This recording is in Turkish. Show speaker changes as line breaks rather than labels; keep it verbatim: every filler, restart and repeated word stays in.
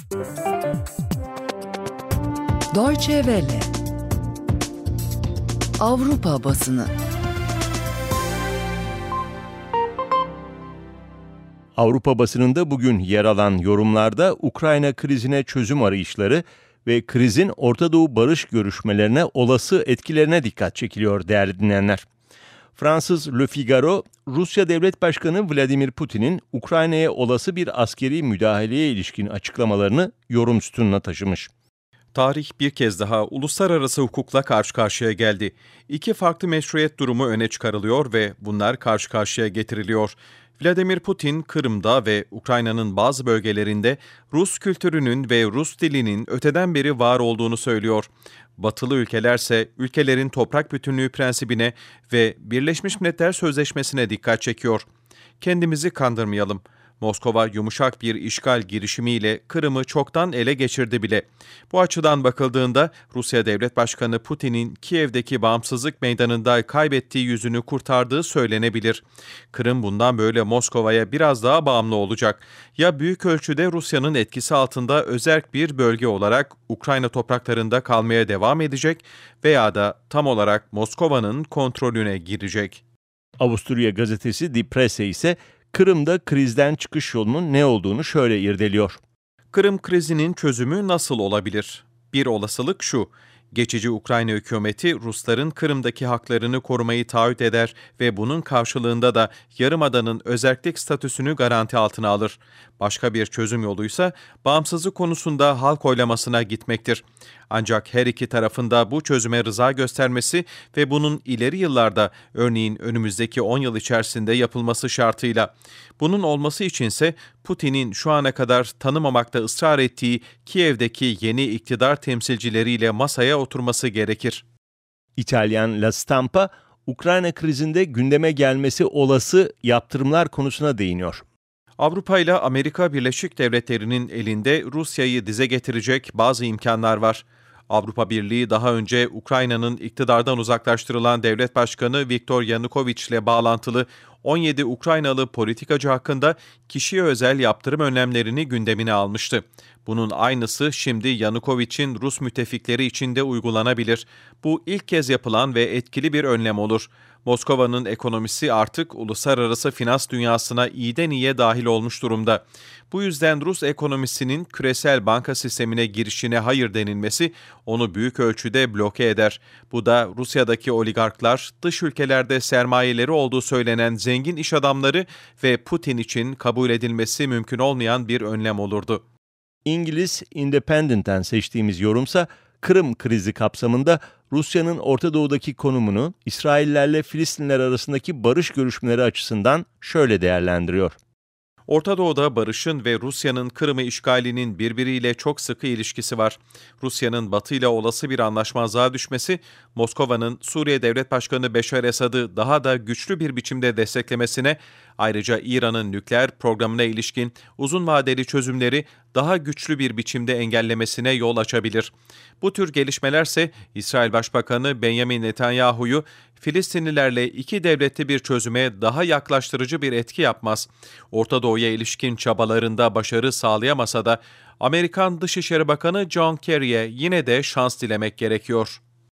Deutsche Welle. Avrupa basını.
Avrupa basınında bugün yer alan yorumlarda Ukrayna krizine çözüm arayışları ve krizin Orta Doğu barış görüşmelerine olası etkilerine dikkat çekiliyor değerli dinleyenler. Fransız Le Figaro, Rusya Devlet Başkanı Vladimir Putin'in Ukrayna'ya olası bir askeri müdahaleye ilişkin açıklamalarını yorum sütununa taşımış.
Tarih bir kez daha uluslararası hukukla karşı karşıya geldi. İki farklı meşruiyet durumu öne çıkarılıyor ve bunlar karşı karşıya getiriliyor. Vladimir Putin, Kırım'da ve Ukrayna'nın bazı bölgelerinde Rus kültürünün ve Rus dilinin öteden beri var olduğunu söylüyor. Batılı ülkelerse ülkelerin toprak bütünlüğü prensibine ve Birleşmiş Milletler Sözleşmesi'ne dikkat çekiyor. Kendimizi kandırmayalım. Moskova yumuşak bir işgal girişimiyle Kırım'ı çoktan ele geçirdi bile. Bu açıdan bakıldığında Rusya Devlet Başkanı Putin'in Kiev'deki bağımsızlık meydanında kaybettiği yüzünü kurtardığı söylenebilir. Kırım bundan böyle Moskova'ya biraz daha bağımlı olacak. Ya büyük ölçüde Rusya'nın etkisi altında özerk bir bölge olarak Ukrayna topraklarında kalmaya devam edecek veya da tam olarak Moskova'nın kontrolüne girecek.
Avusturya gazetesi Die Presse ise Kırım'da krizden çıkış yolunun ne olduğunu şöyle irdeliyor.
Kırım krizinin çözümü nasıl olabilir? Bir olasılık şu: geçici Ukrayna hükümeti Rusların Kırım'daki haklarını korumayı taahhüt eder ve bunun karşılığında da Yarımada'nın özerklik statüsünü garanti altına alır. Başka bir çözüm yoluysa bağımsızlık konusunda halk oylamasına gitmektir. Ancak her iki tarafında bu çözüme rıza göstermesi ve bunun ileri yıllarda, örneğin önümüzdeki on yıl içerisinde yapılması şartıyla. Bunun olması içinse Putin'in şu ana kadar tanımamakta ısrar ettiği Kiev'deki yeni iktidar temsilcileriyle masaya oturması gerekir.
İtalyan La Stampa, Ukrayna krizinde gündeme gelmesi olası yaptırımlar konusuna değiniyor.
Avrupa ile Amerika Birleşik Devletleri'nin elinde Rusya'yı dize getirecek bazı imkanlar var. Avrupa Birliği daha önce Ukrayna'nın iktidardan uzaklaştırılan devlet başkanı Viktor Yanukovych ile bağlantılı on yedi Ukraynalı politikacı hakkında kişiye özel yaptırım önlemlerini gündemine almıştı. Bunun aynısı şimdi Yanukovych'in Rus müttefikleri için de uygulanabilir. Bu ilk kez yapılan ve etkili bir önlem olur. Moskova'nın ekonomisi artık uluslararası finans dünyasına iyiden iyiye dahil olmuş durumda. Bu yüzden Rus ekonomisinin küresel banka sistemine girişine hayır denilmesi onu büyük ölçüde bloke eder. Bu da Rusya'daki oligarklar, dış ülkelerde sermayeleri olduğu söylenen zengin iş adamları ve Putin için kabul edilmesi mümkün olmayan bir önlem olurdu.
İngiliz Independent'ten seçtiğimiz yorumsa Kırım krizi kapsamında Rusya'nın Orta Doğu'daki konumunu İsraillerle Filistinler arasındaki barış görüşmeleri açısından şöyle değerlendiriyor.
Orta Doğu'da barışın ve Rusya'nın Kırım'ı işgalinin birbiriyle çok sıkı ilişkisi var. Rusya'nın Batı ile olası bir anlaşmazlığa düşmesi, Moskova'nın Suriye Devlet Başkanı Beşar Esad'ı daha da güçlü bir biçimde desteklemesine, ayrıca İran'ın nükleer programına ilişkin uzun vadeli çözümleri daha güçlü bir biçimde engellemesine yol açabilir. Bu tür gelişmelerse İsrail Başbakanı Benjamin Netanyahu'yu Filistinlilerle iki devletli bir çözüme daha yaklaştırıcı bir etki yapmaz. Orta Doğu'ya ilişkin çabalarında başarı sağlayamasa da Amerikan Dışişleri Bakanı John Kerry'e yine de şans dilemek gerekiyor.